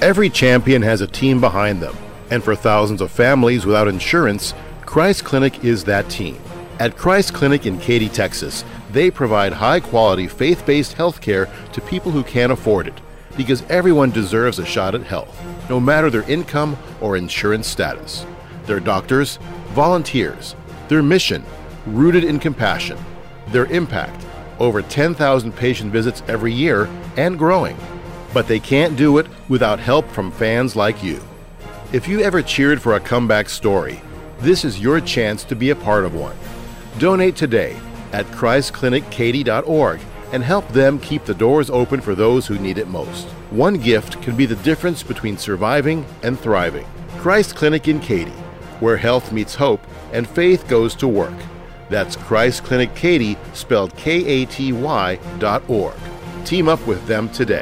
Every champion has a team behind them, and for thousands of families without insurance, Christ Clinic is that team. At Christ Clinic in Katy, Texas, they provide high-quality, faith-based health care to people who can't afford it, because everyone deserves a shot at health, no matter their income or insurance status. Their doctors, volunteers, their mission, rooted in compassion, their impact, over 10,000 patient visits every year and growing. But they can't do it without help from fans like you. If you ever cheered for a comeback story, this is your chance to be a part of one. Donate today at ChristClinicKaty.org and help them keep the doors open for those who need it most. One gift can be the difference between surviving and thriving. Christ Clinic in Katy, where health meets hope and faith goes to work. That's Christ Clinic Katy, spelled Katy.org. Team up with them today.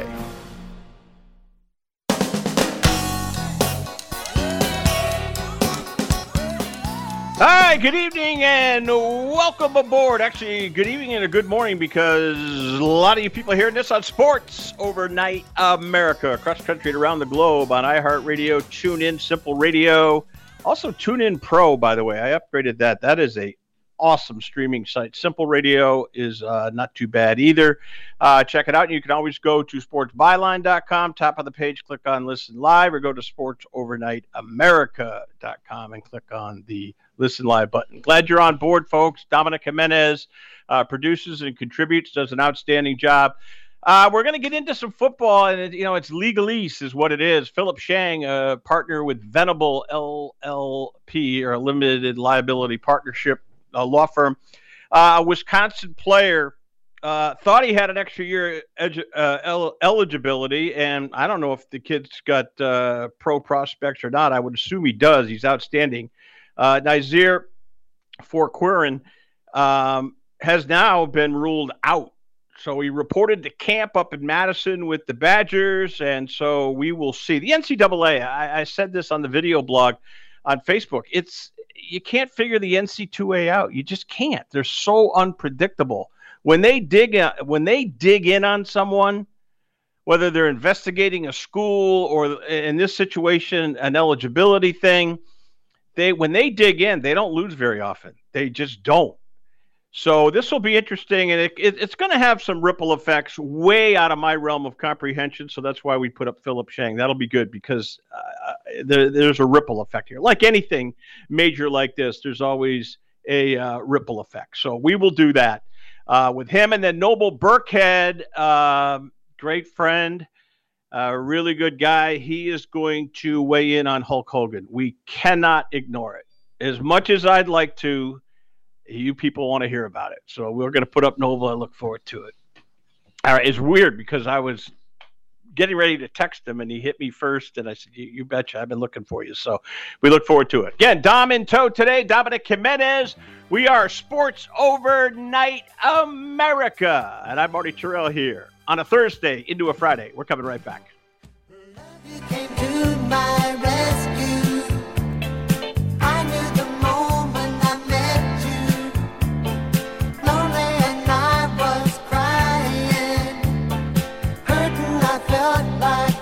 Hi, good evening and welcome aboard. Actually, good evening and a good morning, because a lot of you people are hearing this on Sports Overnight America, across the country and around the globe on iHeartRadio, TuneIn, Simple Radio. Also, TuneIn Pro, by the way. I upgraded that. That is a awesome streaming site. Simple Radio is not too bad either. Check it out. You can always go to sportsbyline.com, top of the page, click on Listen Live, or go to sportsovernightamerica.com and click on the Listen Live button. Glad you're on board, folks. Dominic Jimenez produces and contributes, does an outstanding job. We're going to get into some football, and it's legalese is what it is. Philip Shang, a partner with Venable LLP, or a limited liability partnership law firm, a Wisconsin player, thought he had an extra year eligibility, and I don't know if the kid's got pro prospects or not. I would assume he does. He's outstanding. Nazir Forquirin has now been ruled out. So he reported to camp up in Madison with the Badgers, and so we will see. The NCAA, I said this on the video blog on Facebook, you can't figure the NC2A out. You just can't. They're so unpredictable. When they dig in on someone, whether they're investigating a school or, in this situation, an eligibility thing, when they dig in, they don't lose very often. They just don't. So this will be interesting, and it's going to have some ripple effects way out of my realm of comprehension. So that's why we put up Philip Shang. That'll be good, because there's a ripple effect here. Like anything major like this, there's always a ripple effect. So we will do that with him. And then Noble Burkhead, great friend, really good guy. He is going to weigh in on Hulk Hogan. We cannot ignore it. As much as I'd like to, you people want to hear about it. So we're going to put up Nova. I look forward to it. All right. It's weird, because I was getting ready to text him and he hit me first. And I said, you betcha. I've been looking for you. So we look forward to it. Again, Dom in tow today, Dominic Jimenez. We are Sports Overnight America. And I'm Marty Terrell here on a Thursday into a Friday. We're coming right back. You came to my rescue. I knew the moment I met you. Lonely and I was crying. Hurting, I felt like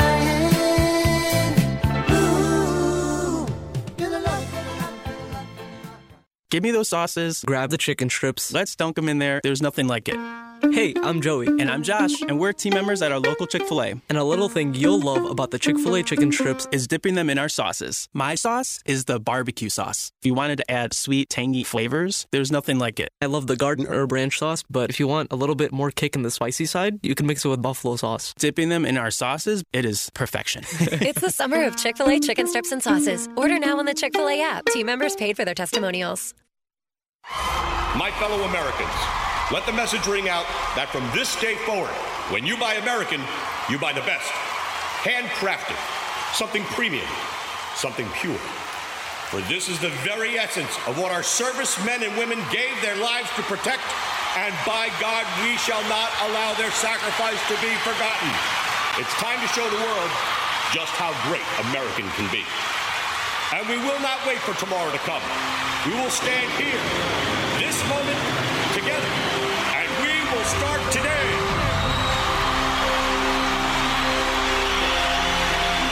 dying. Ooh, you're the love. Give me those sauces. Grab the chicken strips. Let's dunk them in there. There's nothing like it. Hey, I'm Joey. And I'm Josh. And we're team members at our local Chick-fil-A. And a little thing you'll love about the Chick-fil-A chicken strips is dipping them in our sauces. My sauce is the barbecue sauce. If you wanted to add sweet, tangy flavors, there's nothing like it. I love the garden herb ranch sauce, but if you want a little bit more kick in the spicy side, you can mix it with buffalo sauce. Dipping them in our sauces, it is perfection. It's the summer of Chick-fil-A chicken strips and sauces. Order now on the Chick-fil-A app. Team members paid for their testimonials. My fellow Americans, let the message ring out that from this day forward, when you buy American, you buy the best. Handcrafted, something premium, something pure. For this is the very essence of what our servicemen and women gave their lives to protect, and by God, we shall not allow their sacrifice to be forgotten. It's time to show the world just how great American can be. And we will not wait for tomorrow to come. We will stand here, this moment, together, and we will start today.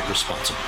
responsibly.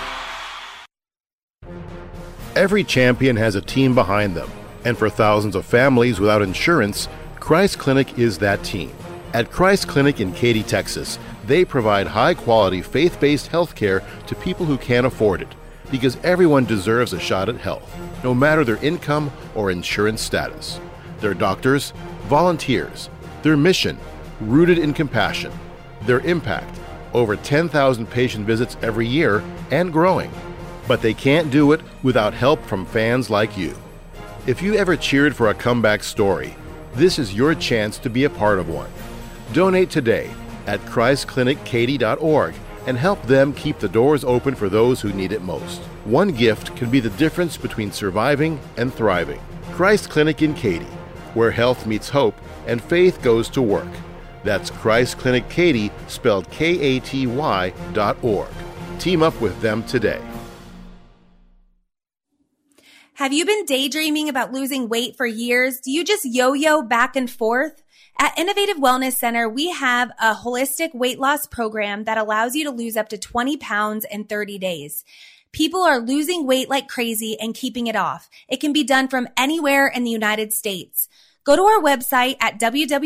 Every champion has a team behind them, and for thousands of families without insurance, Christ Clinic is that team. At Christ Clinic in Katy, Texas, they provide high-quality, faith-based health care to people who can't afford it, because everyone deserves a shot at health, no matter their income or insurance status. Their doctors, volunteers, their mission, rooted in compassion, their impact, over 10,000 patient visits every year and growing. But they can't do it without help from fans like you. If you ever cheered for a comeback story, this is your chance to be a part of one. Donate today at ChristClinicKaty.org and help them keep the doors open for those who need it most. One gift can be the difference between surviving and thriving. Christ Clinic in Katy, where health meets hope and faith goes to work. That's Christ Clinic Katy, spelled KATY.org. Team up with them today. Have you been daydreaming about losing weight for years? Do you just yo-yo back and forth? At Innovative Wellness Center, we have a holistic weight loss program that allows you to lose up to 20 pounds in 30 days. People are losing weight like crazy and keeping it off. It can be done from anywhere in the United States. Go to our website at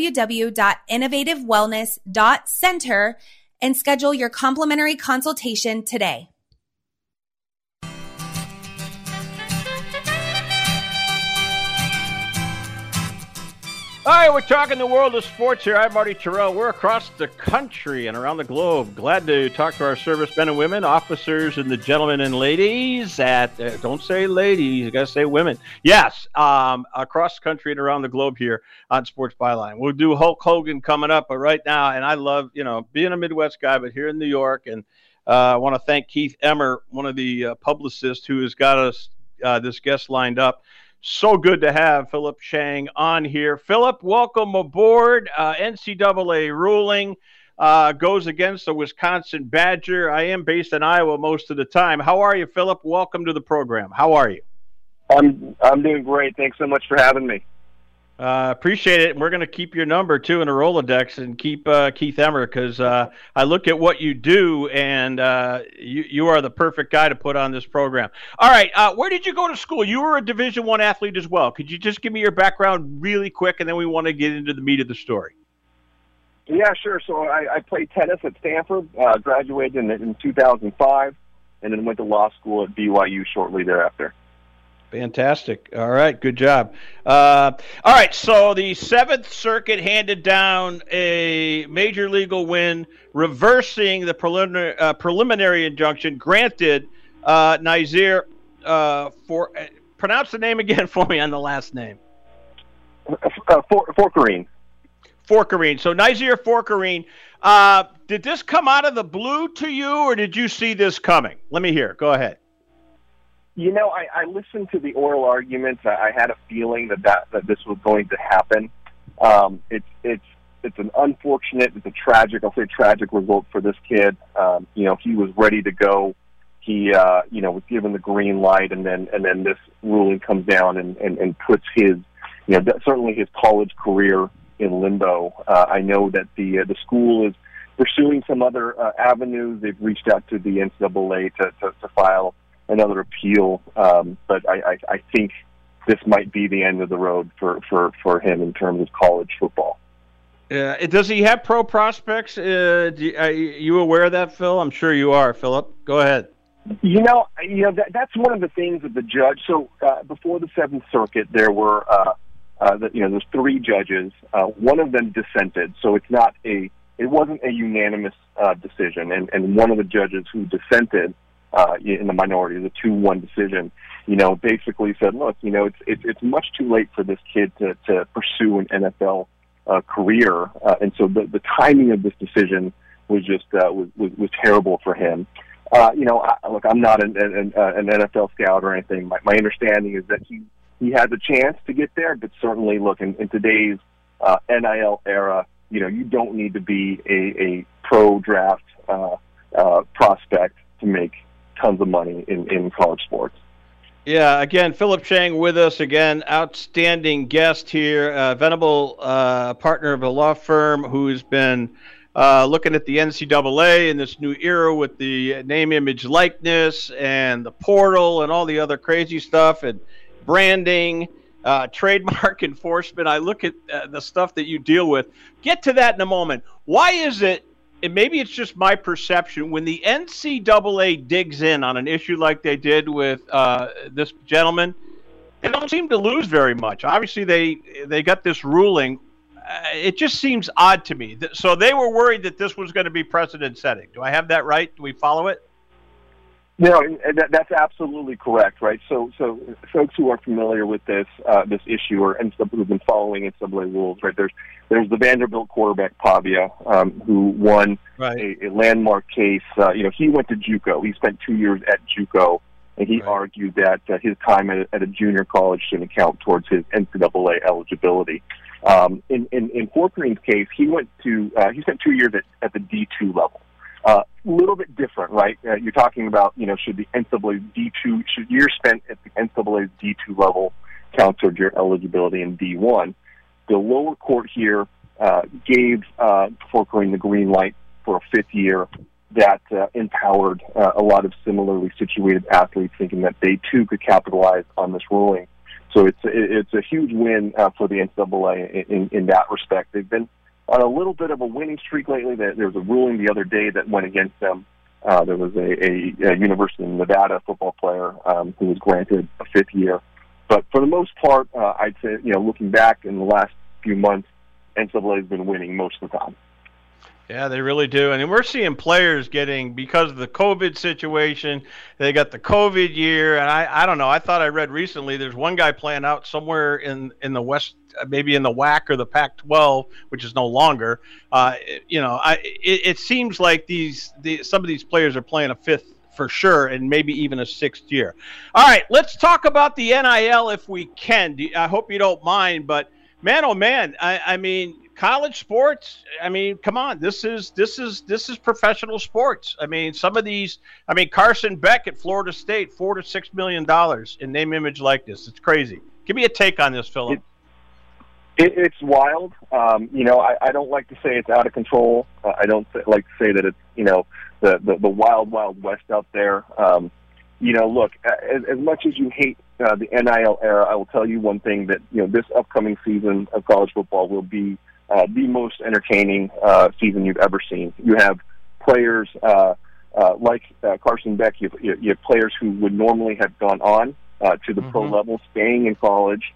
www.innovativewellness.center and schedule your complimentary consultation today. All right, we're talking the world of sports here. I'm Marty Terrell. We're across the country and around the globe. Glad to talk to our servicemen and women, officers and the gentlemen and ladies at, don't say ladies, you got to say women. Yes, across the country and around the globe here on Sports Byline. We'll do Hulk Hogan coming up, but right now, and I love, being a Midwest guy, but here in New York, and I want to thank Keith Emmer, one of the publicists who has got us this guest lined up. So good to have Philip Chang on here. Philip, welcome aboard. NCAA ruling goes against the Wisconsin Badger. I am based in Iowa most of the time. How are you, Philip? Welcome to the program. How are you? I'm doing great. Thanks so much for having me. Appreciate it. We're going to keep your number, too, in a Rolodex and keep Keith Emmer because I look at what you do, and you are the perfect guy to put on this program. All right. Where did you go to school? You were a Division I athlete as well. Could you just give me your background really quick, and then we want to get into the meat of the story? Yeah, sure. So I played tennis at Stanford, graduated in 2005, and then went to law school at BYU shortly thereafter. Fantastic. All right. Good job. All right. So the Seventh Circuit handed down a major legal win, reversing the preliminary injunction granted Nazir for pronounce the name again for me on the last name. Forkarine. Forkarine. So Nazir Forkarine. Did this come out of the blue to you, or did you see this coming? Let me hear. Go ahead. I listened to the oral arguments. I had a feeling that this was going to happen. It's an unfortunate, it's a tragic result for this kid. He was ready to go. He, was given the green light, and then this ruling comes down and puts his, certainly his college career in limbo. I know that the school is pursuing some other avenues. They've reached out to the NCAA to file another appeal, but I think this might be the end of the road for him in terms of college football. Does he have pro prospects? Are you aware of that, Phil? I'm sure you are, Philip. Go ahead. That's one of the things that the judge. So before the Seventh Circuit, there were there's three judges. One of them dissented, so it wasn't a unanimous decision, and one of the judges who dissented in the minority, the 2-1 decision, basically said, look, it's much too late for this kid to pursue an NFL career, and so the timing of this decision was just was terrible for him. Look, I'm not an NFL scout or anything. My understanding is that he has a chance to get there, but certainly, look, in today's NIL era, you don't need to be a pro draft prospect to make tons of money in college sports. Yeah, again, Philip Chang with us again, outstanding guest here, venerable partner of a law firm who's been looking at the NCAA in this new era with the name, image, likeness, and the portal and all the other crazy stuff and branding, trademark enforcement. I look at the stuff that you deal with. Get to that in a moment. Why is it, and maybe it's just my perception, when the NCAA digs in on an issue like they did with this gentleman, they don't seem to lose very much. Obviously, they got this ruling. It just seems odd to me. So they were worried that this was going to be precedent-setting. Do I have that right? Do we follow it? No, that's absolutely correct, right? So folks who are familiar with this issue or who've been following NCAA rules, right? There's the Vanderbilt quarterback Pavia, who won a landmark case. He went to JUCO. He spent 2 years at JUCO, and he argued that his time at a junior college shouldn't count towards his NCAA eligibility. In Fortgreen's case, he spent 2 years at the D2 level. A little bit different, right? You're talking about, should the NCAA D2, should years spent at the NCAA's D2 level count towards your eligibility in D1? The lower court here gave Fortgreen the green light for a fifth year that empowered a lot of similarly situated athletes, thinking that they too could capitalize on this ruling. So it's a huge win for the NCAA in that respect. They've been on a little bit of a winning streak lately. There was a ruling the other day that went against them. There was a University of Nevada football player who was granted a fifth year. But for the most part, I'd say, looking back in the last few months, NCAA has been winning most of the time. Yeah, they really do. And we're seeing players getting, because of the COVID situation, they got the COVID year. And I don't know. I thought I read recently there's one guy playing out somewhere in the West, maybe in the WAC or the Pac-12, which is no longer. It seems like some of these players are playing a fifth for sure, and maybe even a sixth year. All right, let's talk about the NIL if we can. I hope you don't mind, but man, oh man, I mean, college sports, come on, this is professional sports. Some of these, Carson Beck at Florida State, $4 to $6 million in name, image, likeness. It's crazy. Give me a take on this, Philip. It's wild. I don't like to say it's out of control. I don't like to say that it's, the wild, wild west out there. Look, as much as you hate the NIL era, I will tell you one thing, that, this upcoming season of college football will be the most entertaining season you've ever seen. You have players like Carson Beck. You have players who would normally have gone on to the pro level, staying in college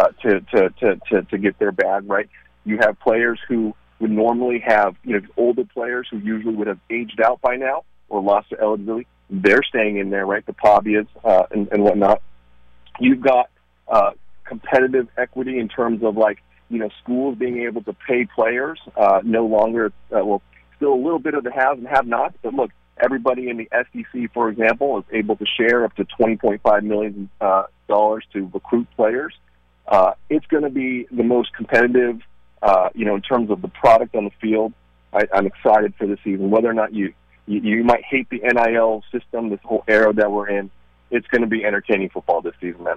to get their bag, right? You have players who would normally have, older players who usually would have aged out by now or lost their eligibility. They're staying in there, right? The Pavias and whatnot. You've got competitive equity in terms of, schools being able to pay players, no longer, still a little bit of the haves and have-nots, but look, everybody in the SEC, for example, is able to share up to $20.5 million to recruit players. It's going to be the most competitive, in terms of the product on the field. I'm excited for the season. Whether or not you might hate the NIL system, this whole era that we're in, it's going to be entertaining football this season, man.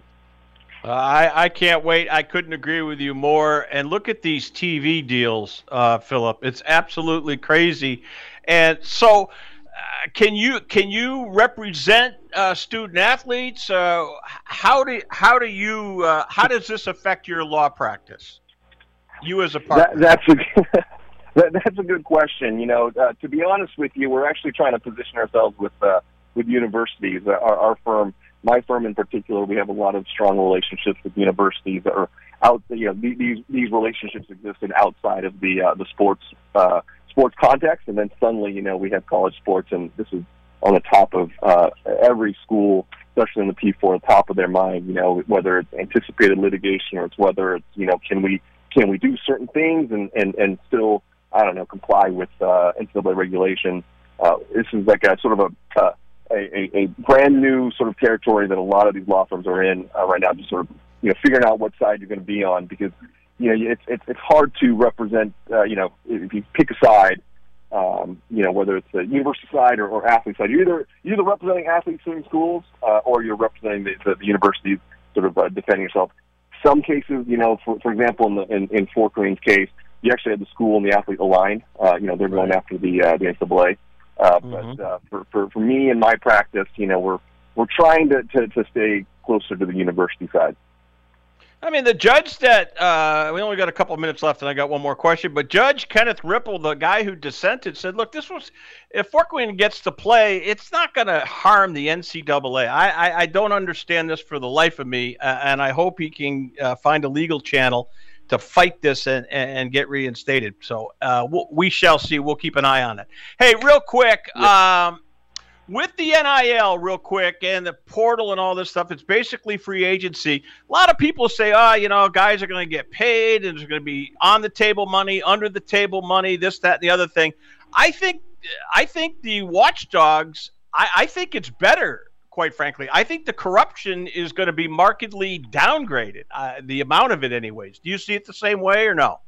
I can't wait. I couldn't agree with you more. And look at these TV deals, Philip. It's absolutely crazy. And so, can you represent student athletes? How does this affect your law practice? You as a partner. That's a good question. To be honest with you, we're actually trying to position ourselves with universities. Our firm. My firm in particular, we have a lot of strong relationships with universities that are out. These relationships existed outside of the sports context, and then suddenly, we have college sports, and this is on the top of every school, especially in the P4, top of their mind. Whether it's anticipated litigation or it's whether it's can we do certain things and still comply with NCAA regulation. This is like a sort of a brand new sort of territory that a lot of these law firms are in right now, just sort of figuring out what side you're going to be on, because it's hard to represent if you pick a side, whether it's the university side or athlete side. You're either representing athletes in schools or you're representing the universities, sort of defending yourself. Some cases, for example, in Fortgreen's case, you actually have the school and the athlete aligned. They're going after the NCAA. But for me and my practice, we're trying to stay closer to the university side. I mean, the judge that we only got a couple of minutes left, and I got one more question. But Judge Kenneth Ripple, the guy who dissented, said, "Look, if Fort Wayne gets to play, it's not going to harm the NCAA." I don't understand this for the life of me, and I hope he can find a legal channel to fight this and get reinstated. So we shall see. We'll keep an eye on it. Hey, real quick. Yeah. With the NIL, real quick, and the portal and all this stuff, it's basically free agency. A lot of people say, guys are going to get paid, and there's going to be on-the-table money, under-the-table money, this, that, and the other thing. I think the watchdogs, I think it's better, quite frankly. I think the corruption is going to be markedly downgraded, the amount of it anyways. Do you see it the same way or no?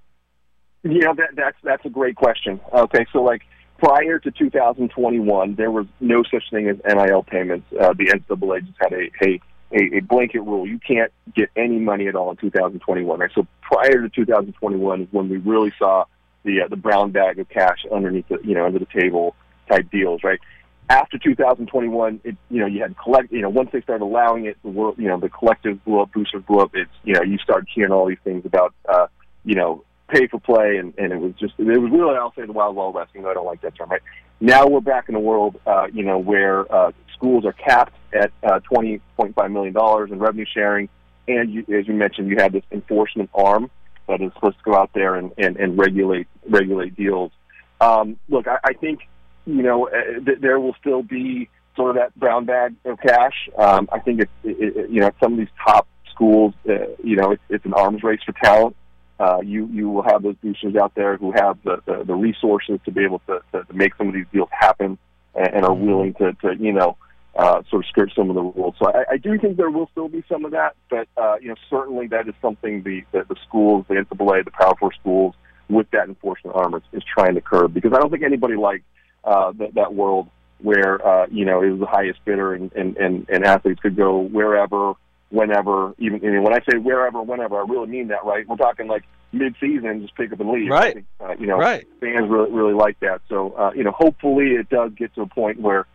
That's a great question. Okay, so prior to 2021, there was no such thing as NIL payments. The NCAA just had a blanket rule. You can't get any money at all in 2021. Right? So prior to 2021 is when we really saw the brown bag of cash underneath under the table type deals. Right. After 2021, you had once they started allowing it, the collective blew up, boosters blew up. You started hearing all these things about pay for play, and it was really, I'll say, the wild west. I don't like that term. Right now, we're back in a world, where schools are capped at $20.5 million in revenue sharing, and as you mentioned, you have this enforcement arm that is supposed to go out there and regulate deals. Look, I think there will still be sort of that brown bag of cash. I think at some of these top schools, it's an arms race for talent. You will have those boosters out there who have the resources to be able to make some of these deals happen and are willing to sort of skirt some of the rules. So I do think there will still be some of that, but certainly that is something the schools, the NCAA, the Power 4 schools, with that enforcement arm is trying to curb, because I don't think anybody liked that world where it was the highest bidder and athletes could go wherever, whenever. Even when I say wherever, whenever, I really mean that. Right? We're talking mid-season, just pick up and leave. Right. I think, fans really like that. So hopefully it does get to a point where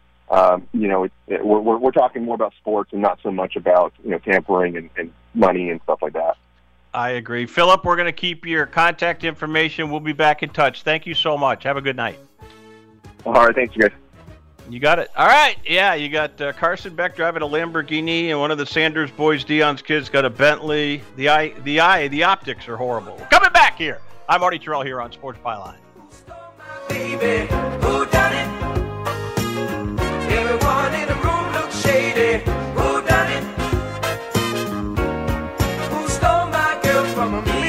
we're talking more about sports and not so much about tampering and money and stuff like that. I agree. Philip, we're going to keep your contact information. We'll be back in touch. Thank you so much. Have a good night. All right. Thanks, you guys. You got it. All right. Yeah, you got Carson Beck driving a Lamborghini, and one of the Sanders boys, Dion's kids, got a Bentley. The optics are horrible. We're coming back here. I'm Artie Terrell here on Sports Byline. Baby, who done it? Everyone in the room looks shady. Who done it? Who stole my girl from me?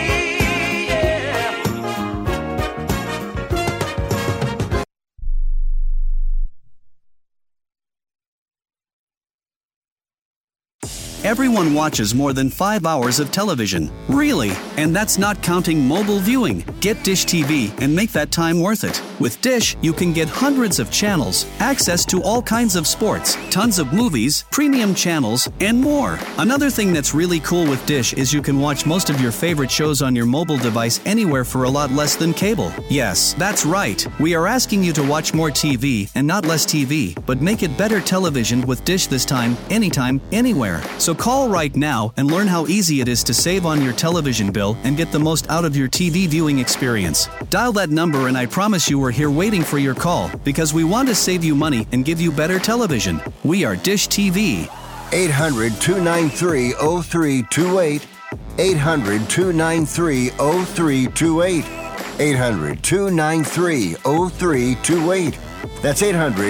Everyone watches more than 5 hours of television. Really? And that's not counting mobile viewing. Get Dish TV and make that time worth it. With Dish, you can get hundreds of channels, access to all kinds of sports, tons of movies, premium channels, and more. Another thing that's really cool with Dish is you can watch most of your favorite shows on your mobile device anywhere for a lot less than cable. Yes, that's right. We are asking you to watch more TV and not less TV, but make it better television with Dish this time, anytime, anywhere. So call right now and learn how easy it is to save on your television bill and get the most out of your TV viewing experience. Dial that number and I promise you we're here waiting for your call, because we want to save you money and give you better television. We are Dish TV. 800-293-0328. 800-293-0328. 800-293-0328. That's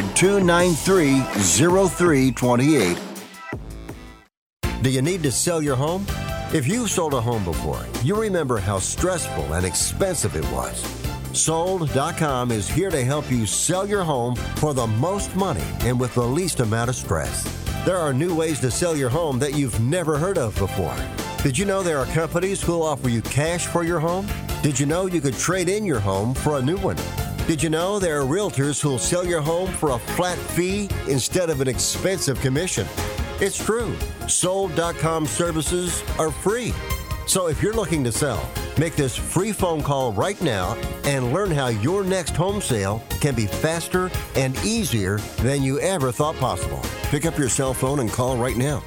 800-293-0328. Do you need to sell your home? If you've sold a home before, you remember how stressful and expensive it was. Sold.com is here to help you sell your home for the most money and with the least amount of stress. There are new ways to sell your home that you've never heard of before. Did you know there are companies who'll offer you cash for your home? Did you know you could trade in your home for a new one? Did you know there are realtors who'll sell your home for a flat fee instead of an expensive commission? It's true. Sold.com services are free. So if you're looking to sell, Make this free phone call right now and learn how your next home sale can be faster and easier than you ever thought possible. Pick up your cell phone and call right now.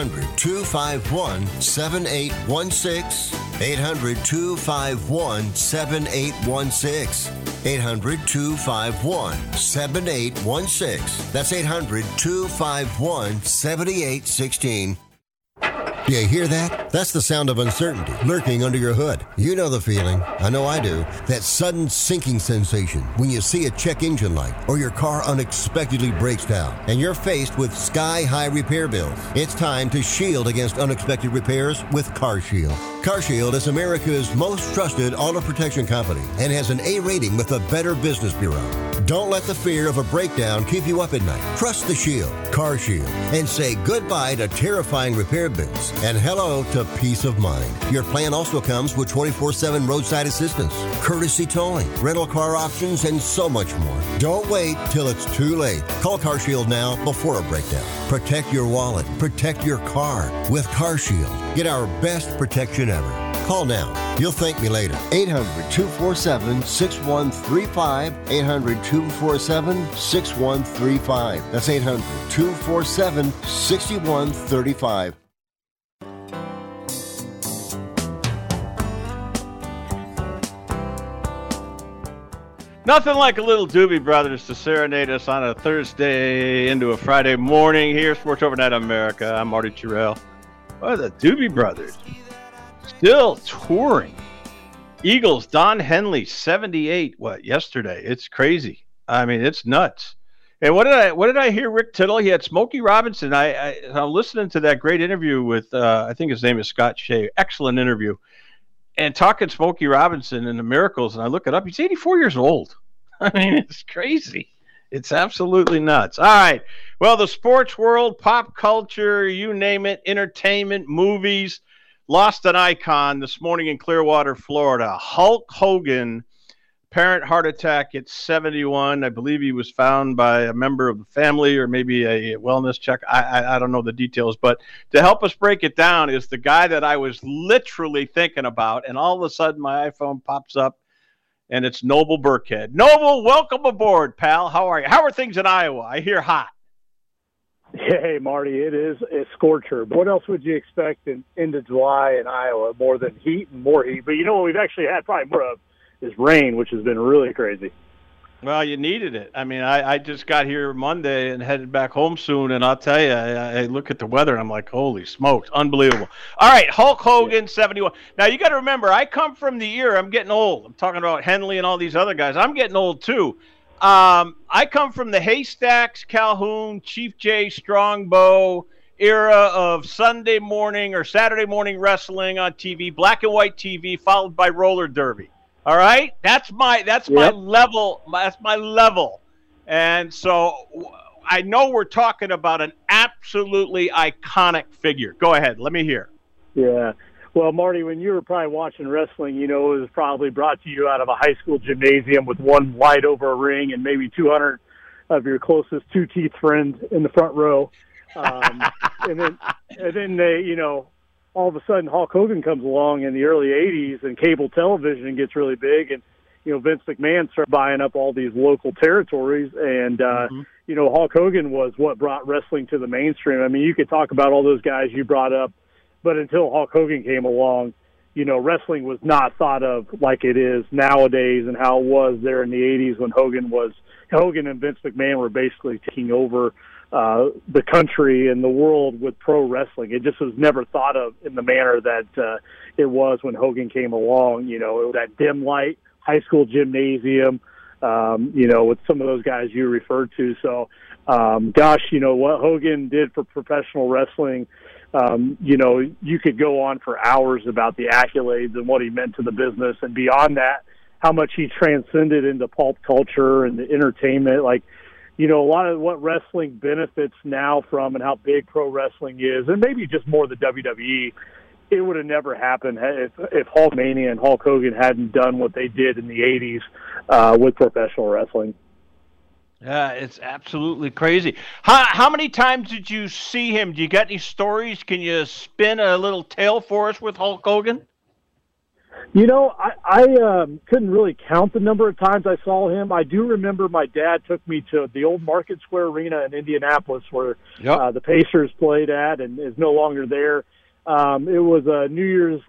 800-251-7816. 800-251-7816. 800-251-7816. That's 800-251-7816. Do you hear that? That's the sound of uncertainty lurking under your hood. You know the feeling. I know I do. That sudden sinking sensation when you see a check engine light or your car unexpectedly breaks down and you're faced with sky-high repair bills. It's time to shield against unexpected repairs with CarShield. CarShield is America's most trusted auto protection company and has an A rating with the Better Business Bureau. Don't let the fear of a breakdown keep you up at night. Trust the Shield, CarShield, and say goodbye to terrifying repair bills and hello to peace of mind. Your plan also comes with 24/7 roadside assistance, courtesy towing, rental car options, and so much more. Don't wait till it's too late. Call CarShield now before a breakdown. Protect your wallet. Protect your car with CarShield. Get our best protection ever. Call now. You'll thank me later. 800-247-6135. 800-247-6135. That's 800-247-6135. Nothing like a little Doobie Brothers to serenade us on a Thursday into a Friday morning here. Sports Overnight America. I'm Marty Terrell. Oh, the Doobie Brothers still touring. Eagles, Don Henley, 78. Yesterday? It's crazy. I mean, it's nuts. And what did I hear? Rick Tittle. He had Smokey Robinson. I'm listening to that great interview with I think his name is Scott Shea. Excellent interview. And talking Smokey Robinson and the miracles, and I look it up. He's 84 years old. I mean, it's crazy. It's absolutely nuts. All right. Well, the sports world, pop culture, you name it, entertainment, movies, lost an icon this morning in Clearwater, Florida. Hulk Hogan, apparent heart attack at 71. I believe he was found by a member of the family or maybe a wellness check. I don't know the details. But to help us break it down is the guy that I was literally thinking about, and all of a sudden my iPhone pops up, and it's Noble Burkhead. Noble, welcome aboard, pal. How are you? How are things in Iowa? I hear hot. Hey, Marty, it is a scorcher. But what else would you expect into July in Iowa more than heat and more heat? But you know what we've actually had probably more of is rain, which has been really crazy. Well, you needed it. I mean, I just got here Monday and headed back home soon, and I'll tell you, I look at the weather, and I'm like, holy smokes, unbelievable. All right, Hulk Hogan, 71. Now, you got to remember, I come from the era, I'm getting old. I'm talking about Henley and all these other guys. I'm getting old, too. I come from the Haystacks, Calhoun, Chief Jay Strongbow era of Sunday morning or Saturday morning wrestling on TV, black and white TV, followed by roller derby. All right, that's my level. That's my level, and so I know we're talking about an absolutely iconic figure. Go ahead, let me hear. Yeah, well, Marty, when you were probably watching wrestling, you know it was probably brought to you out of a high school gymnasium with one light over a ring and maybe 200 of your closest two-teeth friends in the front row, and then they, you know. All of a sudden, Hulk Hogan comes along in the early 80s, and cable television gets really big, and, you know, Vince McMahon started buying up all these local territories, and, you know, Hulk Hogan was what brought wrestling to the mainstream. I mean, you could talk about all those guys you brought up, but until Hulk Hogan came along, you know, wrestling was not thought of like it is nowadays and how it was there in the 80s when Hogan and Vince McMahon were basically taking over the country and the world with pro wrestling. It just was never thought of in the manner that it was when Hogan came along. You know, that dim light high school gymnasium, you know, with some of those guys you referred to. So, gosh, you know, what Hogan did for professional wrestling, you know, you could go on for hours about the accolades and what he meant to the business. And beyond that, how much he transcended into pulp culture and the entertainment. Like, you know, a lot of what wrestling benefits now from and how big pro wrestling is, and maybe just more the WWE, it would have never happened if Hulkmania and Hulk Hogan hadn't done what they did in the 80s with professional wrestling. Yeah, it's absolutely crazy. How many times did you see him? Do you got any stories? Can you spin a little tale for us with Hulk Hogan? You know, I couldn't really count the number of times I saw him. I do remember my dad took me to the old Market Square Arena in Indianapolis where the Pacers played at and is no longer there. It was a New Year's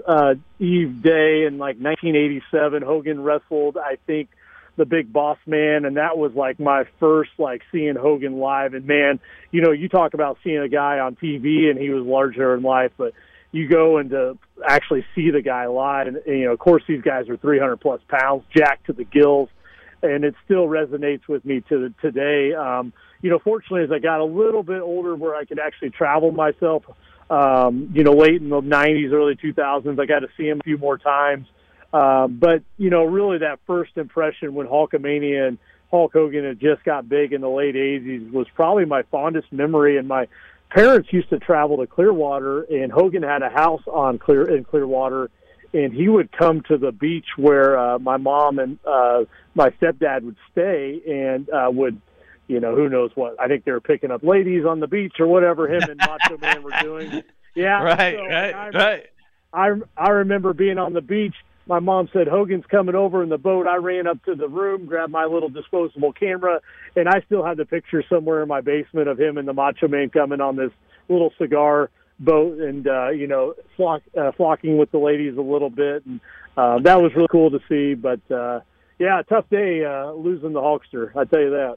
Eve day in like 1987. Hogan wrestled, I think, the Big Boss Man, and that was like my first like seeing Hogan live. And man, you know, you talk about seeing a guy on TV and he was larger than life, but you go and to actually see the guy live, and you know, of course, these guys are 300 plus pounds, jacked to the gills, and it still resonates with me to today. You know, fortunately, as I got a little bit older, where I could actually travel myself, you know, late in the 90s, early 2000s, I got to see him a few more times. But you know, really, that first impression when Hulkamania and Hulk Hogan had just got big in the late 80s was probably my fondest memory, and my parents used to travel to Clearwater, and Hogan had a house in Clearwater, and he would come to the beach where my mom and my stepdad would stay, and would, you know, who knows what. I think they were picking up ladies on the beach or whatever him and Macho Man were doing. Yeah, Right. I remember being on the beach. My mom said, Hogan's coming over in the boat. I ran up to the room, grabbed my little disposable camera, and I still have the picture somewhere in my basement of him and the Macho Man coming on this little cigar boat and, you know, flocking with the ladies a little bit. And that was really cool to see. But, yeah, tough day losing the Hulkster, I tell you that.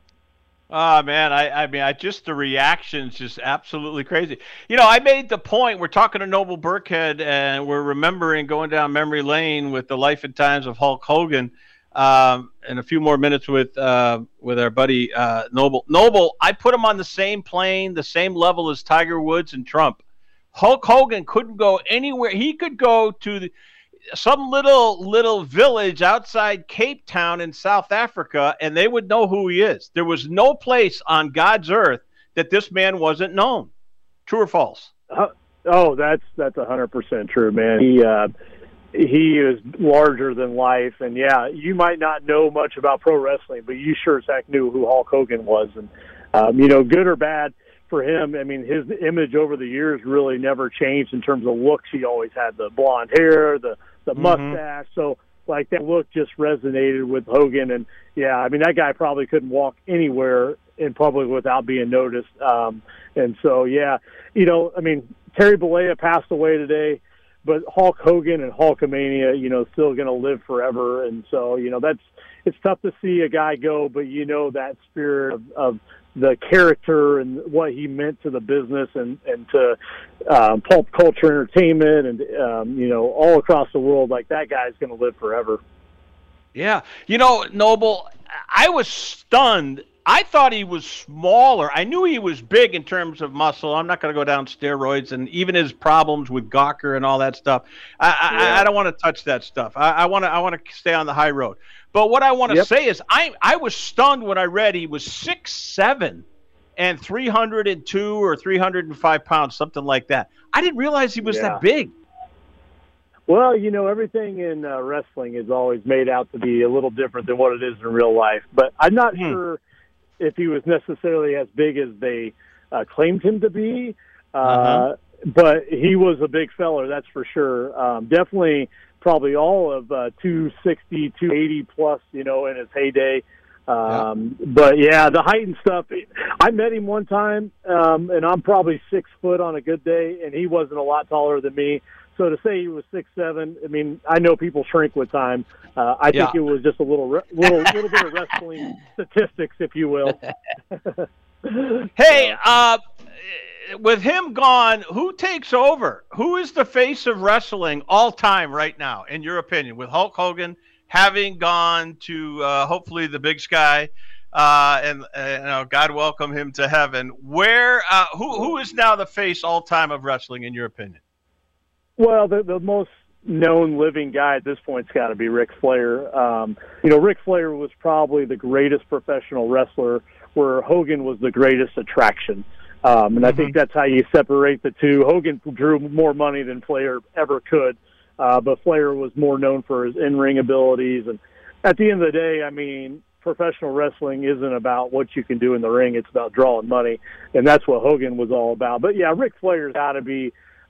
Oh, man, I mean, just the reaction's just absolutely crazy. You know, I made the point, we're talking to Noble Burkhead, and we're remembering going down memory lane with the life and times of Hulk Hogan, and a few more minutes with our buddy Noble. Noble, I put him on the same plane, the same level as Tiger Woods and Trump. Hulk Hogan couldn't go anywhere. He could go to some little village outside Cape Town in South Africa, and they would know who he is. There was no place on God's earth that this man wasn't known. True or false? Oh, that's 100% true, man. He is larger than life, and yeah, you might not know much about pro wrestling, but you sure as heck knew who Hulk Hogan was, and you know, good or bad for him. I mean, his image over the years really never changed in terms of looks. He always had the blonde hair, the mustache. So, like, that look just resonated with Hogan. And, yeah, I mean, that guy probably couldn't walk anywhere in public without being noticed. And so, yeah, you know, I mean, Terry Bollea passed away today, but Hulk Hogan and Hulkamania, you know, still going to live forever. And so, you know, it's tough to see a guy go, but you know that spirit of the character and what he meant to the business and to pulp culture entertainment and, you know, all across the world, like that guy's going to live forever. Yeah. You know, Noble, I was stunned. I thought he was smaller. I knew he was big in terms of muscle. I'm not going to go down steroids, and even his problems with Gawker and all that stuff. I don't want to touch that stuff. I want to stay on the high road. But what I want to say is I was stunned when I read he was 6'7" and 302 or 305 pounds, something like that. I didn't realize he was that big. Well, you know, everything in wrestling is always made out to be a little different than what it is in real life. But I'm not sure if he was necessarily as big as they claimed him to be. But he was a big feller, that's for sure. Definitely probably all of 260, 280 plus, you know, in his heyday. But, yeah, the height and stuff, I met him one time, and I'm probably 6 foot on a good day, and he wasn't a lot taller than me. So to say he was 6'7", I mean, I know people shrink with time. I think it was just a little bit of wrestling statistics, if you will. Hey, with him gone, who takes over? Who is the face of wrestling all time right now, in your opinion, with Hulk Hogan having gone to hopefully the big sky, and you know, God welcome him to heaven? Where who is now the face all time of wrestling, in your opinion? Well, the most known living guy at this point's got to be Ric Flair. You know, Ric Flair was probably the greatest professional wrestler, where Hogan was the greatest attraction. And I think that's how you separate the two. Hogan drew more money than Flair ever could, but Flair was more known for his in-ring abilities. And at the end of the day, I mean, professional wrestling isn't about what you can do in the ring. It's about drawing money, and that's what Hogan was all about. But, yeah, Ric Flair's got to be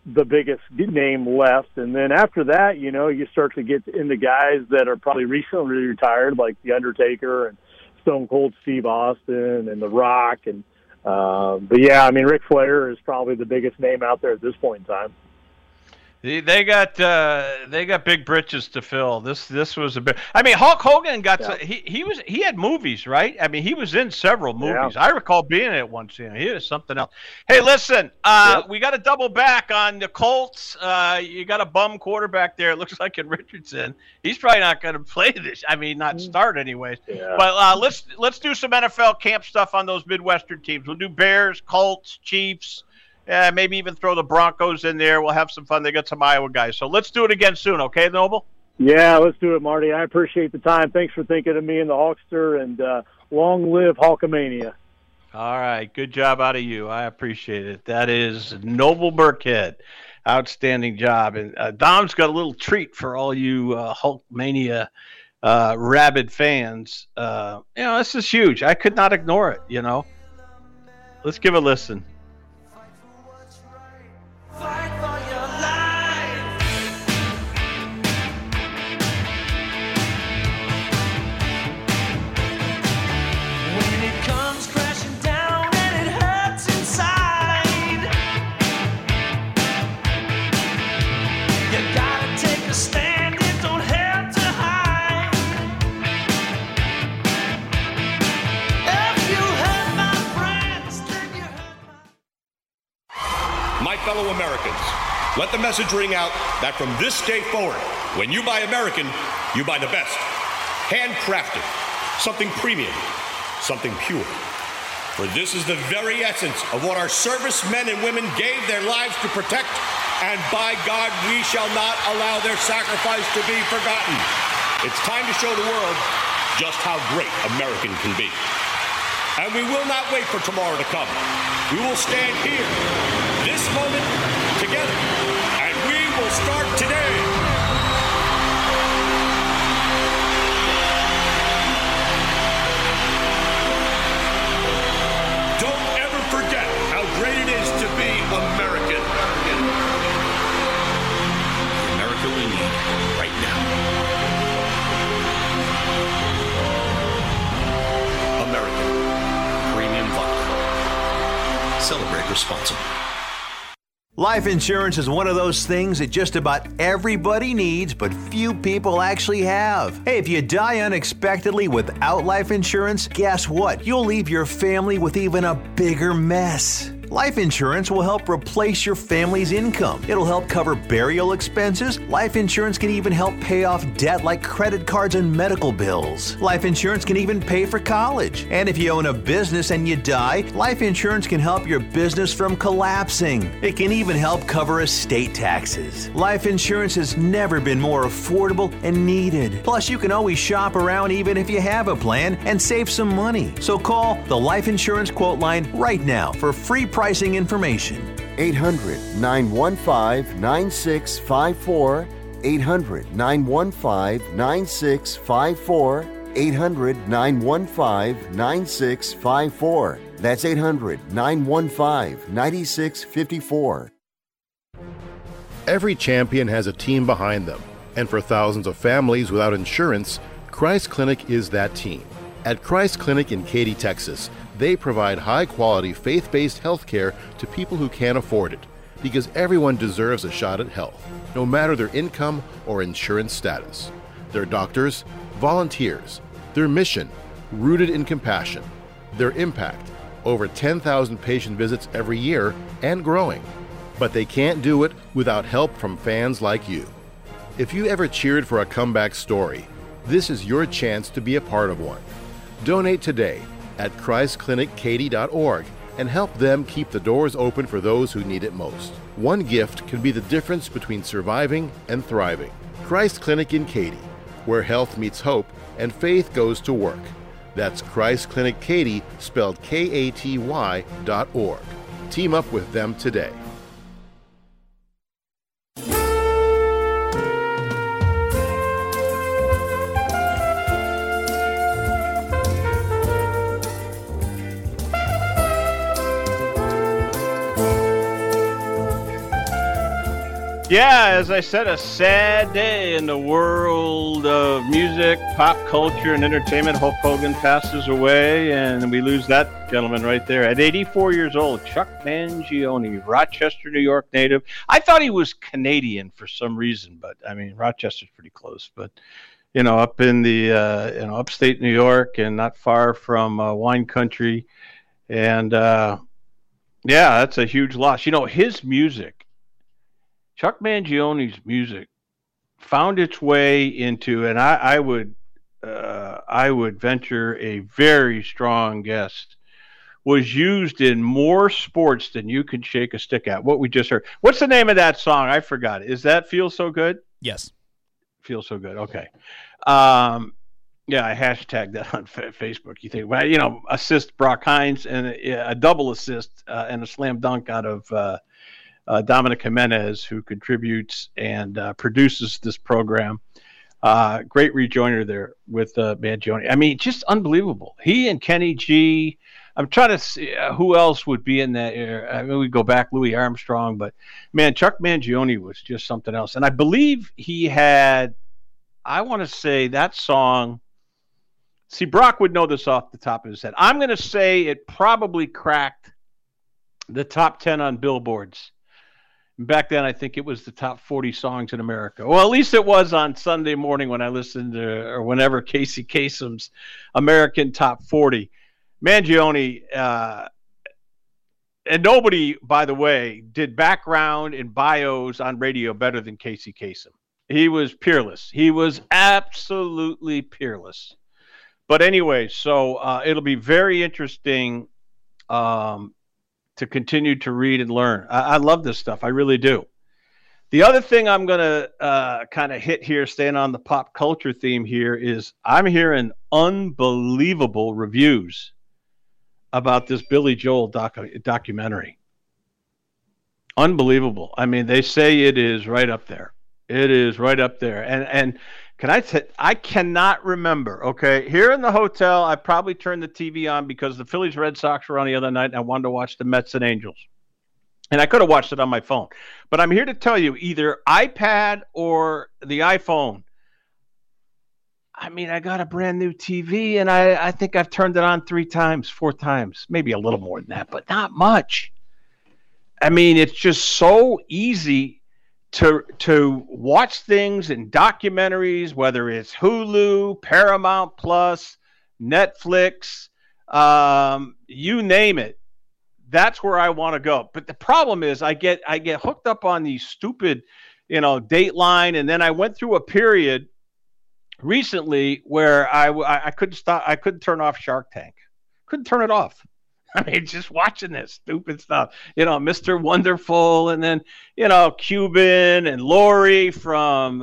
the biggest name left. And then after that, you start to get into guys that are probably recently retired, like The Undertaker and Stone Cold Steve Austin and The Rock. And but yeah, I mean, Ric Flair is probably the biggest name out there at this point in time. They got big britches to fill. This was a bit. I mean, Hulk Hogan got he had movies, right? I mean, he was in several movies. I recall being in it once. He was something else. Hey, listen, we got to double back on the Colts. You got a bum quarterback there. It looks like in Richardson. He's probably not going to play this. I mean, not start anyways. Yeah. But let's do some NFL camp stuff on those Midwestern teams. We'll do Bears, Colts, Chiefs. Yeah, maybe even throw the Broncos in there. We'll have some fun. They got some Iowa guys. So let's do it again soon, okay, Noble? Yeah, let's do it, Marty. I appreciate the time. Thanks for thinking of me and the Hulkster, and long live Hulkamania. All right, good job out of you. I appreciate it. That is Noble Burkhead. Outstanding job. And Dom's got a little treat for all you Hulkmania rabid fans. This is huge. I could not ignore it, Let's give a listen. Fight for your life. When it comes crashing down and it hurts inside, you gotta take a stand. It don't have to hide. If you hurt my friends, then you hurt My fellow Americans, let the message ring out that from this day forward, when you buy American, you buy the best. Handcrafted, something premium, something pure. For this is the very essence of what our servicemen and women gave their lives to protect, and by God, we shall not allow their sacrifice to be forgotten. It's time to show the world just how great American can be. And we will not wait for tomorrow to come. We will stand here, this moment, together, and we will start today. Don't ever forget how great it is to be American. The America we need right now. American Premium Vodka. Celebrate responsibly. Life insurance is one of those things that just about everybody needs, but few people actually have. Hey, if you die unexpectedly without life insurance, guess what? You'll leave your family with even a bigger mess. Life insurance will help replace your family's income. It'll help cover burial expenses. Life insurance can even help pay off debt like credit cards and medical bills. Life insurance can even pay for college. And if you own a business and you die, life insurance can help your business from collapsing. It can even help cover estate taxes. Life insurance has never been more affordable and needed. Plus, you can always shop around even if you have a plan and save some money. So call the Life Insurance Quote Line right now for free pricing information. 800-915-9654. 800-915-9654. 800-915-9654. That's 800-915-9654. Every champion has a team behind them, and for thousands of families without insurance, Christ Clinic is that team. At Christ Clinic in Katy, Texas, they provide high-quality, faith-based health care to people who can't afford it, because everyone deserves a shot at health, no matter their income or insurance status. Their doctors, volunteers, their mission, rooted in compassion, their impact, over 10,000 patient visits every year and growing. But they can't do it without help from fans like you. If you ever cheered for a comeback story, this is your chance to be a part of one. Donate today at ChristClinicKaty.org and help them keep the doors open for those who need it most. One gift can be the difference between surviving and thriving. Christ Clinic in Katy, where health meets hope and faith goes to work. That's Christ Clinic Katy, spelled Katy.org. Team up with them today. Yeah, as I said, a sad day in the world of music, pop culture, and entertainment. Hulk Hogan passes away, and we lose that gentleman right there. At 84 years old, Chuck Mangione, Rochester, New York native. I thought he was Canadian for some reason, but, I mean, Rochester's pretty close. But, up in the, upstate New York and not far from wine country. And, yeah, that's a huge loss. His music, Chuck Mangione's music found its way into, and I would venture a very strong guess, was used in more sports than you can shake a stick at. What we just heard. What's the name of that song? I forgot. Is that Feel So Good? Yes. Feel So Good. Okay. Yeah, I hashtagged that on Facebook. You think, well, assist Brock Hines and a double assist and a slam dunk out of Dominic Jimenez, who contributes and produces this program. Great rejoiner there with Mangione. I mean, just unbelievable. He and Kenny G. I'm trying to see who else would be in that era. I mean, we go back, Louis Armstrong, but man, Chuck Mangione was just something else. And I believe he had, I want to say that song. See, Brock would know this off the top of his head. I'm going to say it probably cracked the top 10 on billboards. Back then, I think it was the top 40 songs in America. Well, at least it was on Sunday morning when I listened to, or whenever Casey Kasem's American Top 40. Mangione, and nobody, by the way, did background and bios on radio better than Casey Kasem. He was peerless. He was absolutely peerless. But anyway, so it'll be very interesting to continue to read and learn. I love this stuff. I really do. The other thing I'm going to kind of hit here, staying on the pop culture theme here, is I'm hearing unbelievable reviews about this Billy Joel documentary. Unbelievable. I mean, they say it is right up there. It is right up there. And I cannot remember, okay? Here in the hotel, I probably turned the TV on because the Phillies Red Sox were on the other night, and I wanted to watch the Mets and Angels. And I could have watched it on my phone. But I'm here to tell you, either iPad or the iPhone. I mean, I got a brand new TV, and I think I've turned it on 3 times, 4 times, maybe a little more than that, but not much. I mean, it's just so easy to watch things in documentaries, whether it's Hulu, Paramount Plus, Netflix, you name it. That's where I want to go. But the problem is I get hooked up on these stupid, Dateline, and then I went through a period recently where I couldn't stop. I couldn't turn off Shark Tank. Couldn't turn it off. I mean, just watching this stupid stuff, Mr. Wonderful, and then, Cuban and Lori from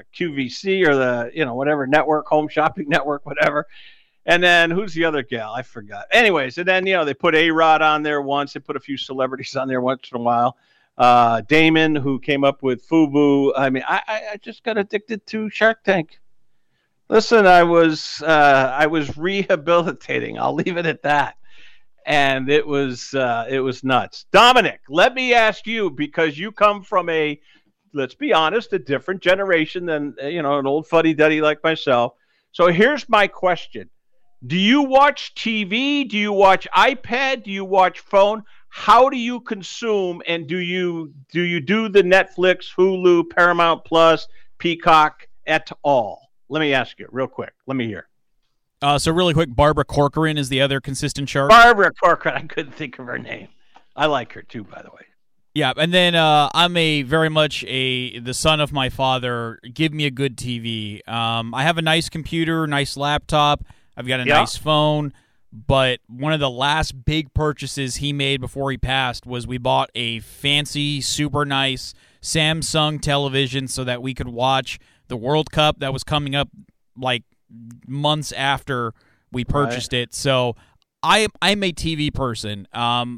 QVC or the, whatever network, Home Shopping Network, whatever. And then who's the other gal? I forgot. Anyways, and then, they put A-Rod on there once. They put a few celebrities on there once in a while. Damon, who came up with FUBU. I mean, I just got addicted to Shark Tank. Listen, I was rehabilitating. I'll leave it at that. And it was nuts. Dominic, let me ask you, because you come from let's be honest, a different generation than, an old fuddy-duddy like myself. So here's my question. Do you watch TV? Do you watch iPad? Do you watch phone? How do you consume, and do you do the Netflix, Hulu, Paramount Plus, Peacock et al.? Let me ask you real quick. Let me hear. So really quick, Barbara Corcoran is the other consistent shark. Barbara Corcoran. I couldn't think of her name. I like her too, by the way. Yeah, and then I'm very much the son of my father. Give me a good TV. I have a nice computer, nice laptop. I've got a nice phone. But one of the last big purchases he made before he passed was we bought a fancy, super nice Samsung television so that we could watch the World Cup that was coming up like months after we purchased it. So I'm a TV person.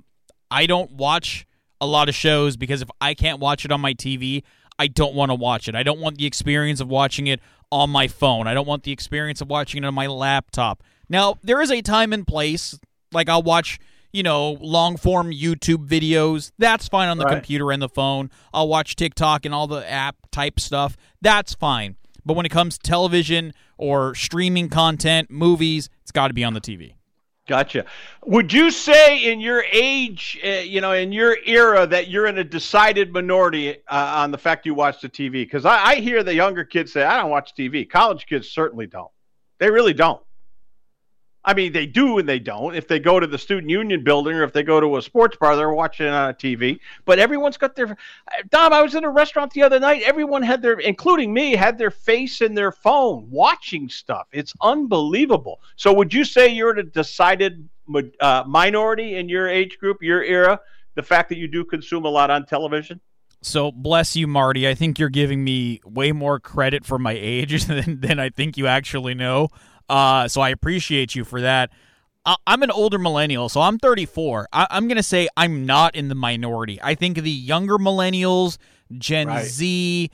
I don't watch a lot of shows because if I can't watch it on my TV, I don't want to watch it. I don't want the experience of watching it on my phone. I don't want the experience of watching it on my laptop. Now, there is a time and place, like I'll watch, long-form YouTube videos. That's fine on the computer and the phone. I'll watch TikTok and all the app-type stuff. That's fine. But when it comes to television or streaming content, movies, it's got to be on the TV. Gotcha. Would you say in your age, in your era, that you're in a decided minority on the fact you watch the TV? Because I hear the younger kids say, I don't watch TV. College kids certainly don't. They really don't. I mean, they do and they don't. If they go to the student union building or if they go to a sports bar, they're watching it on TV. But everyone's got their – Dom, I was in a restaurant the other night. Everyone had their – including me – had their face in their phone watching stuff. It's unbelievable. So would you say you're in a decided minority in your age group, your era, the fact that you do consume a lot on television? So bless you, Marty. I think you're giving me way more credit for my age than I think you actually know. So I appreciate you for that. I'm an older millennial, so I'm 34. I'm going to say I'm not in the minority. I think the younger millennials, Gen Z,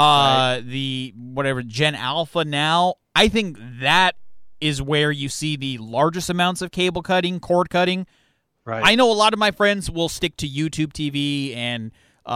Gen Alpha now, I think that is where you see the largest amounts of cable cutting, cord cutting. Right. I know a lot of my friends will stick to YouTube TV and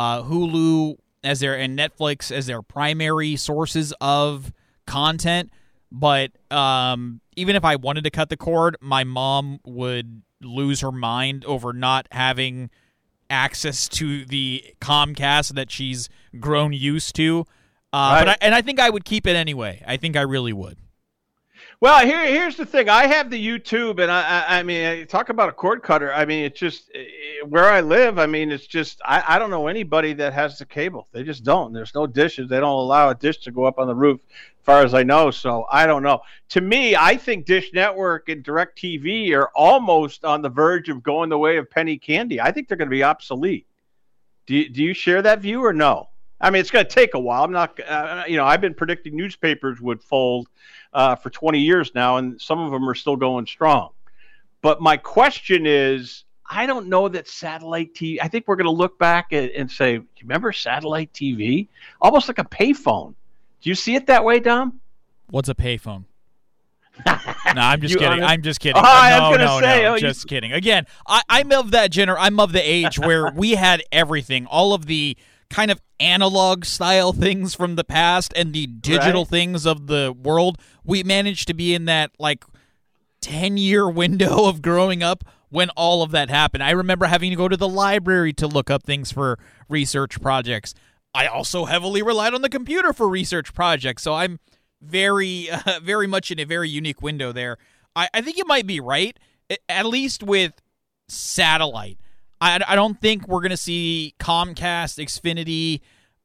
Hulu and Netflix as their primary sources of content. But even if I wanted to cut the cord, my mom would lose her mind over not having access to the Comcast that she's grown used to. But I think I would keep it anyway. I think I really would. Well, here's the thing. I have the YouTube, and I mean, talk about a cord cutter. I mean, it's just where I live. I mean, it's just I don't know anybody that has the cable. They just don't. There's no dishes. They don't allow a dish to go up on the roof, as far as I know. So I don't know. To me, I think Dish Network and DirecTV are almost on the verge of going the way of penny candy. I think they're going to be obsolete. Do you share that view or no? I mean, it's going to take a while. I'm not, I've been predicting newspapers would fold for 20 years now, and some of them are still going strong. But my question is, I don't know that satellite TV, I think we're going to look back and say, do you remember satellite TV? Almost like a payphone. Do you see it that way, Dom? What's a payphone? No, I'm just kidding. I'm just kidding. Just kidding. Again, I'm of that I'm of the age where we had everything, all of the kind of analog style things from the past and the digital things of the world. We managed to be in that 10-year window of growing up when all of that happened. I remember having to go to the library to look up things for research projects. I also heavily relied on the computer for research projects, so I'm very, very much in a very unique window there. I think you might be right, at least with satellite. I don't think we're going to see Comcast, Xfinity,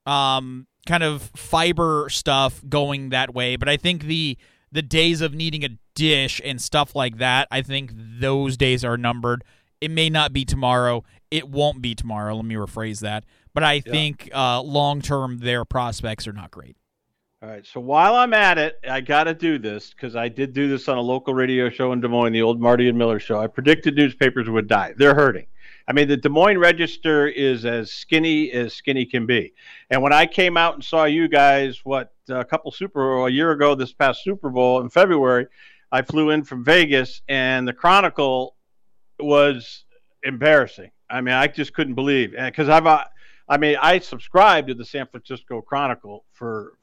kind of fiber stuff going that way. But I think the days of needing a dish and stuff like that, I think those days are numbered. It may not be tomorrow. It won't be tomorrow. Let me rephrase that. But I think long-term, their prospects are not great. All right, so while I'm at it, I got to do this because I did do this on a local radio show in Des Moines, the old Marty and Miller show. I predicted newspapers would die. They're hurting. I mean, the Des Moines Register is as skinny can be. And when I came out and saw you guys, a year ago, this past Super Bowl in February, I flew in from Vegas, and the Chronicle was embarrassing. I mean, I just couldn't believe, because I subscribed to the San Francisco Chronicle for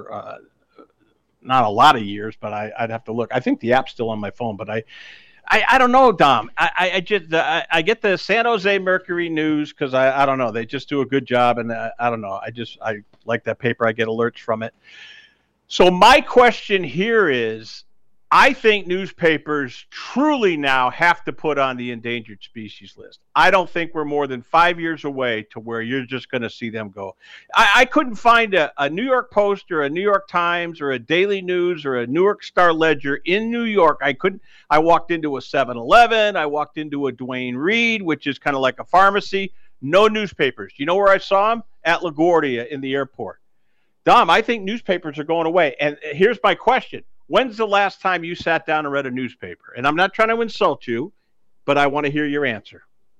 not a lot of years, but I'd have to look. I think the app's still on my phone, but I don't know, Dom. I get the San Jose Mercury News because I don't know. They just do a good job, and I don't know. I like that paper. I get alerts from it. So my question here is, I think newspapers truly now have to put on the endangered species list. I don't think we're more than 5 years away to where you're just going to see them go. I couldn't find a New York Post or a New York Times or a Daily News or a Newark Star Ledger in New York. I walked into a 7-Eleven. I walked into a Duane Reade, which is kind of like a pharmacy. No newspapers. You know where I saw them? At LaGuardia in the airport. Dom, I think newspapers are going away. And here's my question. When's the last time you sat down and read a newspaper? And I'm not trying to insult you, but I want to hear your answer.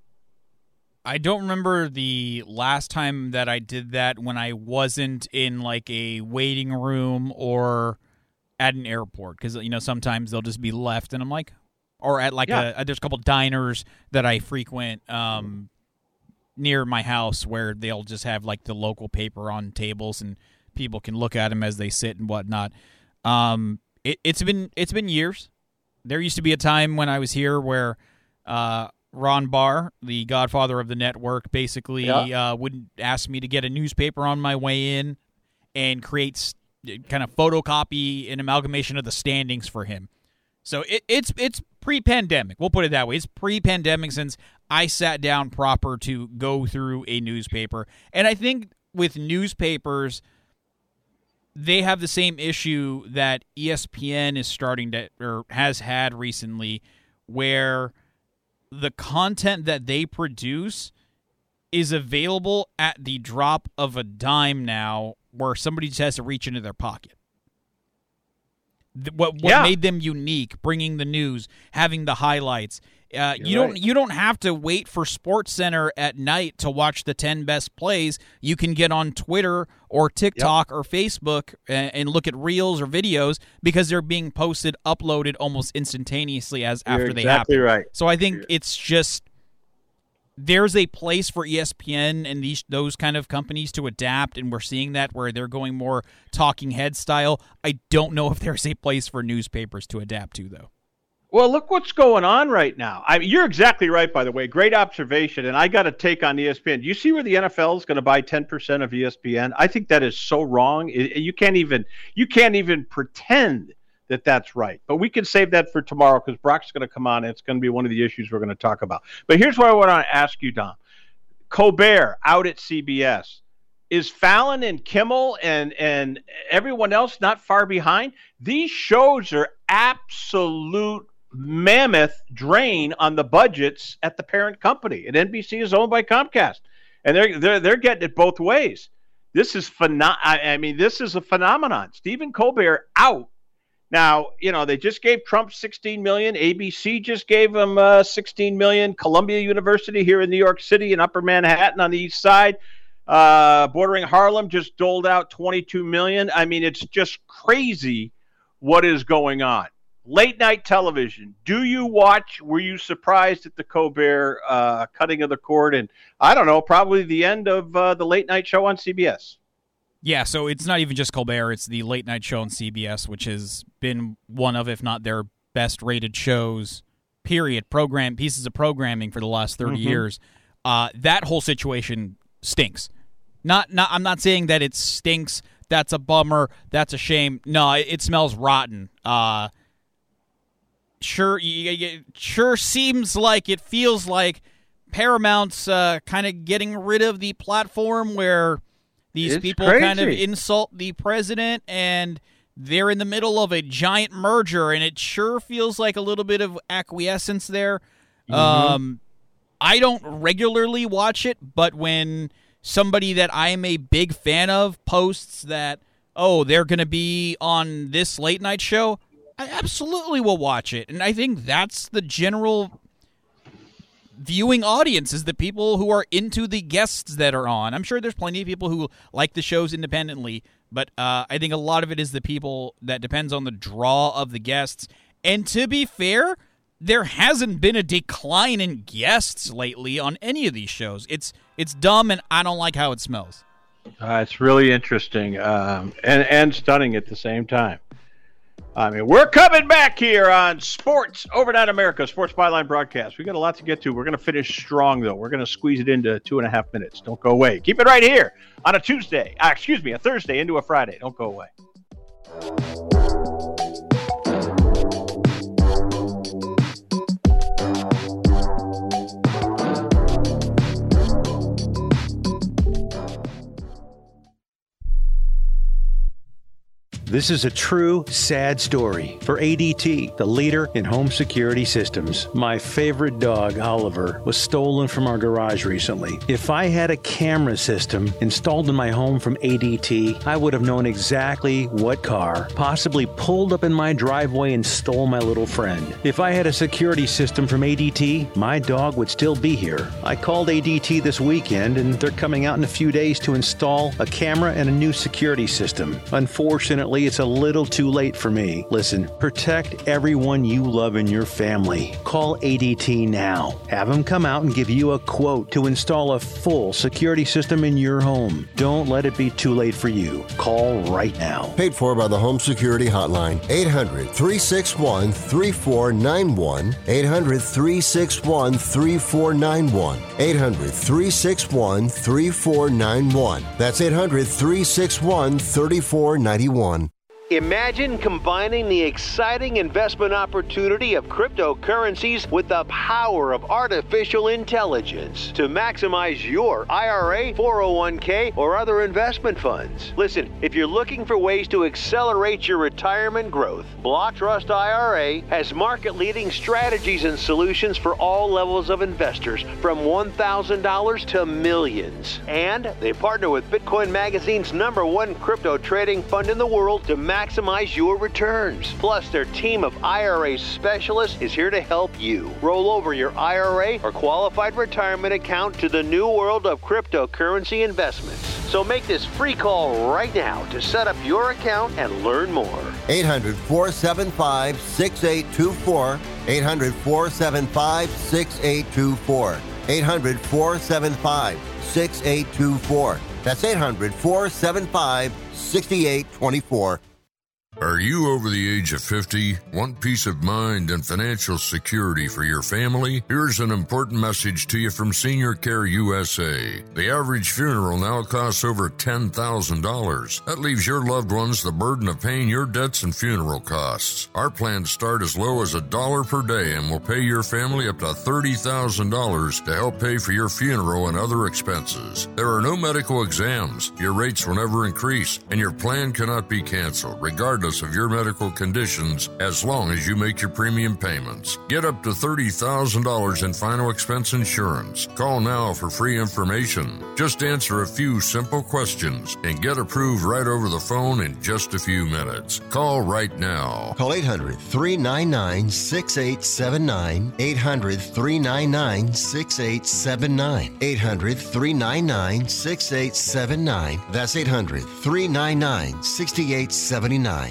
I don't remember the last time that I did that when I wasn't in like a waiting room or at an airport, because sometimes they'll just be left, and I'm like, or at like there's a couple diners that I frequent near my house where they'll just have like the local paper on tables and people can look at them as they sit and whatnot. It's been years. There used to be a time when I was here where Ron Barr, the godfather of the network, basically would ask me to get a newspaper on my way in and create kind of photocopy an amalgamation of the standings for him. So it's pre-pandemic. We'll put it that way. It's pre-pandemic since I sat down proper to go through a newspaper. And I think with newspapers, they have the same issue that ESPN is starting to, or has had recently, where the content that they produce is available at the drop of a dime now, where somebody just has to reach into their pocket. What made them unique, bringing the news, having the highlights. You don't have to wait for SportsCenter at night to watch the 10 best plays. You can get on Twitter or TikTok or Facebook and look at reels or videos because they're being posted, uploaded almost instantaneously after they happen. Exactly right. So I think it's just there's a place for ESPN and those kind of companies to adapt, and we're seeing that where they're going more talking head style. I don't know if there's a place for newspapers to adapt to, though. Well, look what's going on right now. I mean, you're exactly right, by the way. Great observation. And I got a take on ESPN. Do you see where the NFL is going to buy 10% of ESPN? I think that is so wrong. You can't even pretend that that's right. But we can save that for tomorrow because Brock's going to come on and it's going to be one of the issues we're going to talk about. But here's what I want to ask you, Don. Colbert out at CBS. Is Fallon and Kimmel and everyone else not far behind? These shows are absolute mammoth drain on the budgets at the parent company. And NBC is owned by Comcast. And they're getting it both ways. This is this is a phenomenon. Stephen Colbert out. Now, they just gave Trump $16 million. ABC just gave him $16 million. Columbia University here in New York City and Upper Manhattan on the east side, bordering Harlem, just doled out $22 million. I mean, it's just crazy what is going on. Late night television. Do you watch? Were you surprised at the Colbert cutting of the cord? And I don't know, probably the end of the late night show on CBS. Yeah, so it's not even just Colbert, it's the late night show on CBS, which has been one of, if not their best rated shows, period, pieces of programming for the last 30 years. That whole situation stinks. I'm not saying that it stinks, that's a bummer, that's a shame. No, it smells rotten. Sure seems like, it feels like Paramount's kind of getting rid of the platform where these people kind of insult the president, and they're in the middle of a giant merger, and it sure feels like a little bit of acquiescence there. I don't regularly watch it, but when somebody that I am a big fan of posts that, they're going to be on this late night show, I absolutely will watch it. And I think that's the general viewing audience, is the people who are into the guests that are on. I'm sure there's plenty of people who like the shows independently, but I think a lot of it is the people that depends on the draw of the guests. And to be fair, there hasn't been a decline in guests lately on any of these shows. It's dumb, and I don't like how it smells. It's really interesting and stunning at the same time. I mean, we're coming back here on Sports Overnight America, Sports Byline Broadcast. We got a lot to get to. We're going to finish strong, though. We're going to squeeze it into 2.5 minutes. Don't go away. Keep it right here on a Thursday into a Friday. Don't go away. This is a true, sad story for ADT, the leader in home security systems. My favorite dog, Oliver, was stolen from our garage recently. If I had a camera system installed in my home from ADT, I would have known exactly what car possibly pulled up in my driveway and stole my little friend. If I had a security system from ADT, my dog would still be here. I called ADT this weekend, and they're coming out in a few days to install a camera and a new security system. Unfortunately, Unfortunately, it's a little too late for me. Listen, protect everyone you love in your family. Call ADT now. Have them come out and give you a quote to install a full security system in your home. Don't let it be too late for you. Call right now. Paid for by the Home Security Hotline. 800-361-3491. 800-361-3491. 800-361-3491. That's 800-361-3491. Imagine combining the exciting investment opportunity of cryptocurrencies with the power of artificial intelligence to maximize your IRA, 401k, or other investment funds. Listen, if you're looking for ways to accelerate your retirement growth, Block Trust IRA has market-leading strategies and solutions for all levels of investors, from $1,000 to millions. And they partner with Bitcoin Magazine's #1 crypto trading fund in the world to maximize your returns. Plus, their team of IRA specialists is here to help you roll over your IRA or qualified retirement account to the new world of cryptocurrency investments. So make this free call right now to set up your account and learn more. 800-475-6824. 800-475-6824. 800-475-6824. That's 800-475-6824. Are you over the age of 50? Want peace of mind and financial security for your family? Here's an important message to you from Senior Care USA. The average funeral now costs over $10,000. That leaves your loved ones the burden of paying your debts and funeral costs. Our plans start as low as $1 per day and will pay your family up to $30,000 to help pay for your funeral and other expenses. There are no medical exams. Your rates will never increase, and your plan cannot be canceled, regardless of your medical conditions, as long as you make your premium payments. Get up to $30,000 in final expense insurance. Call now for free information. Just answer a few simple questions and get approved right over the phone in just a few minutes. Call right now. Call 800-399-6879. 800-399-6879. 800-399-6879. That's 800-399-6879.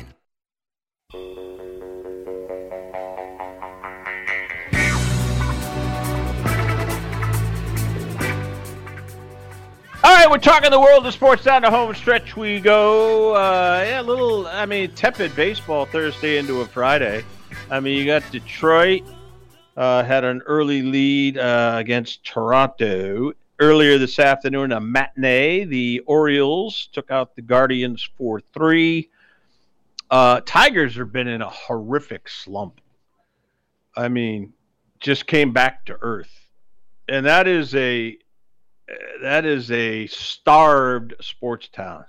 All right, we're talking the world of sports. Down the home stretch we go. Tepid baseball Thursday into a Friday. You got Detroit had an early lead against Toronto. Earlier this afternoon, a matinee, the Orioles took out the Guardians 4-3. Tigers have been in a horrific slump. Just came back to earth. And that is a starved sports town.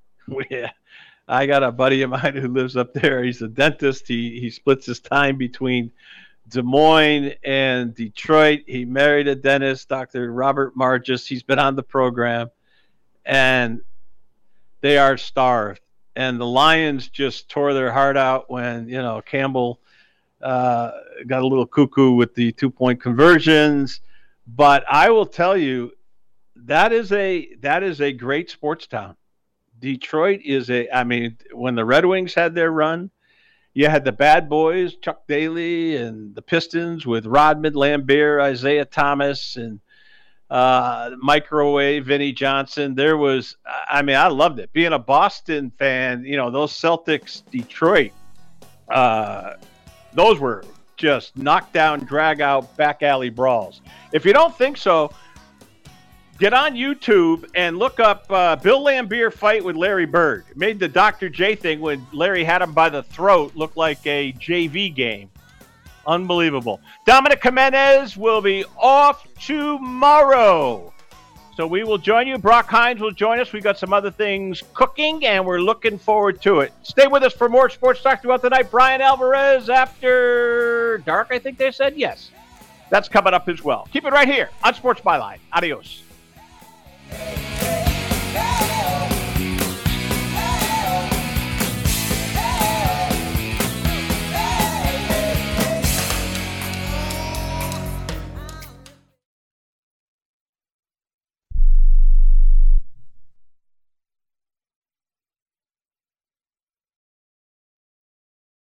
I got a buddy of mine who lives up there. He's a dentist. He splits his time between Des Moines and Detroit. He married a dentist, Dr. Robert Margis. He's been on the program. And they are starved. And the Lions just tore their heart out when, Campbell got a little cuckoo with the 2-point conversions. But I will tell you, that is a great sports town. Detroit is when the Red Wings had their run, you had the Bad Boys, Chuck Daly, and the Pistons with Rodman, Lambert, Isaiah Thomas, and Microwave, Vinnie Johnson. There was, I loved it. Being a Boston fan, those Celtics, Detroit, those were just knockdown, drag-out, back alley brawls. If you don't think so, get on YouTube and look up Bill Laimbeer fight with Larry Bird. It made the Dr. J thing when Larry had him by the throat look like a JV game. Unbelievable. Dominic Jimenez will be off tomorrow. So we will join you. Brock Hines will join us. We've got some other things cooking, and we're looking forward to it. Stay with us for more sports talk throughout the night. Brian Alvarez after dark, I think they said. Yes. That's coming up as well. Keep it right here on Sports Byline. Adios.